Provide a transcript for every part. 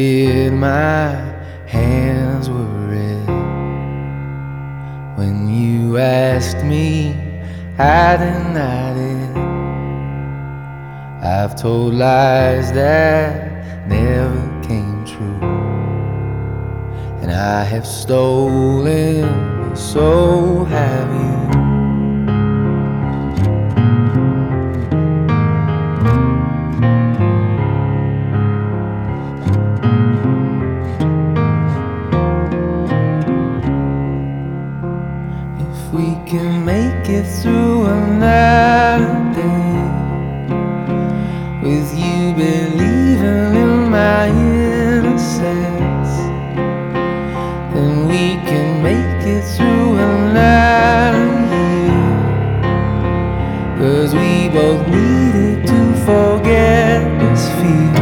did, my hands were red. When you asked me, I denied it. I've told lies that never came true, and I have stolen, so have you. If we can make it through another day, with you believing in my innocence, then we can make it through another year. 'Cause we both needed to forget this fear.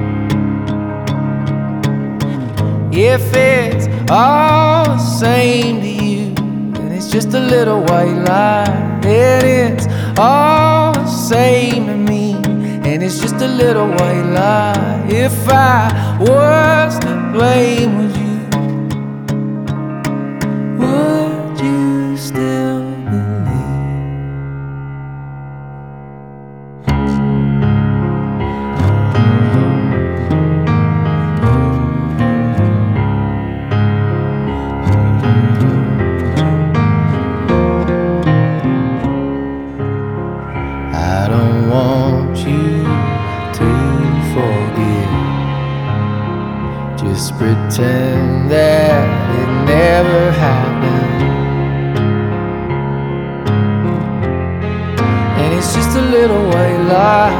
If it's all the same to you, then it's just a little white lie. It is all the same to me, and it's just a little white lie. If I was to blame, would you still believe? I don't want you to forget. Just pretend that it never happened, and it's just a little white lie,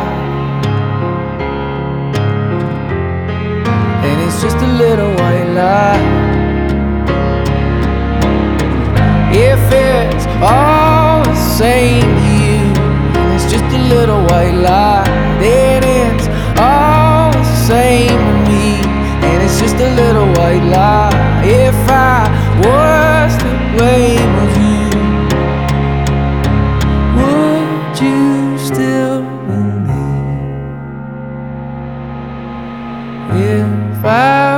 and it's just a little white lie. If it's all the same to you, and it's just a little white lie, then it's all the same to me, and it's just a little white lie. If I was to blame, would you still believe? If I